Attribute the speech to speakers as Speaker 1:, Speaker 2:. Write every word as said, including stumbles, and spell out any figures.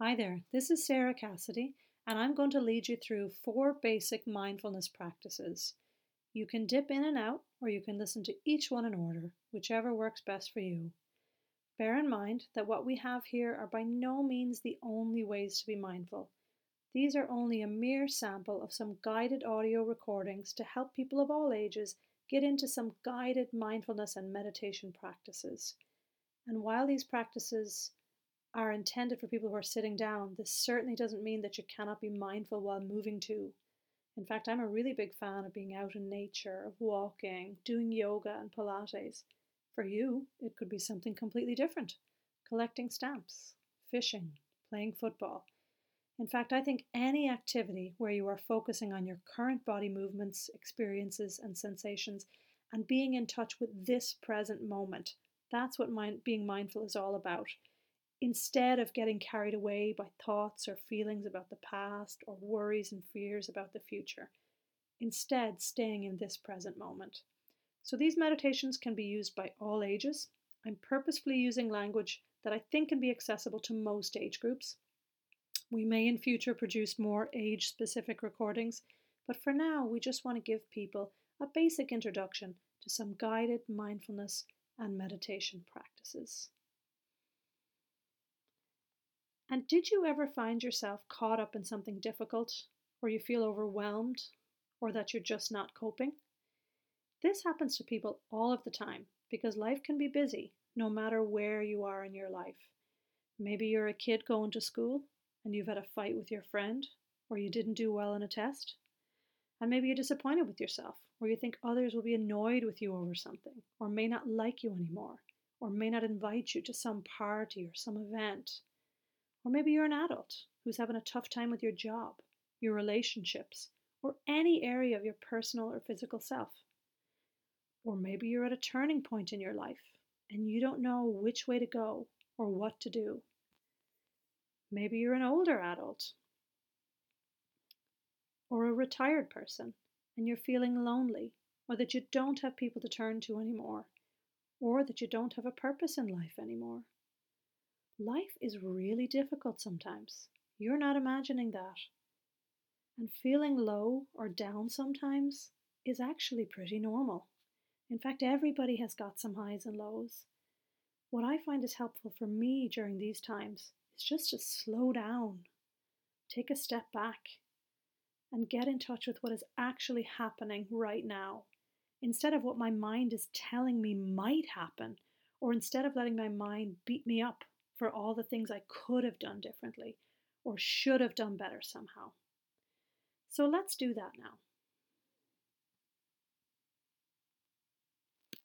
Speaker 1: Hi there, this is Sarah Cassidy, and I'm going to lead you through four basic mindfulness practices. You can dip in and out, or you can listen to each one in order, whichever works best for you. Bear in mind that what we have here are by no means the only ways to be mindful. These are only a mere sample of some guided audio recordings to help people of all ages get into some guided mindfulness and meditation practices. And while these practices are intended for people who are sitting down, this certainly doesn't mean that you cannot be mindful while moving too. In fact, I'm a really big fan of being out in nature, of walking, doing yoga and Pilates. For you, it could be something completely different: collecting stamps, fishing, playing football. In fact, I think any activity where you are focusing on your current body movements, experiences, and sensations and being in touch with this present moment, that's what mind, being mindful is all about. Instead of getting carried away by thoughts or feelings about the past or worries and fears about the future. Instead, staying in this present moment. So these meditations can be used by all ages. I'm purposefully using language that I think can be accessible to most age groups. We may in future produce more age-specific recordings, but for now we just want to give people a basic introduction to some guided mindfulness and meditation practices. And did you ever find yourself caught up in something difficult, or you feel overwhelmed, or that you're just not coping? This happens to people all of the time because life can be busy no matter where you are in your life. Maybe you're a kid going to school and you've had a fight with your friend, or you didn't do well on a test. And maybe you're disappointed with yourself, or you think others will be annoyed with you over something, or may not like you anymore, or may not invite you to some party or some event. Or maybe you're an adult who's having a tough time with your job, your relationships, or any area of your personal or physical self. Or maybe you're at a turning point in your life and you don't know which way to go or what to do. Maybe you're an older adult or a retired person and you're feeling lonely, or that you don't have people to turn to anymore, or that you don't have a purpose in life anymore. Life is really difficult sometimes. You're not imagining that. And feeling low or down sometimes is actually pretty normal. In fact, everybody has got some highs and lows. What I find is helpful for me during these times is just to slow down, take a step back, and get in touch with what is actually happening right now, instead of what my mind is telling me might happen, or instead of letting my mind beat me up for all the things I could have done differently or should have done better somehow. So let's do that now.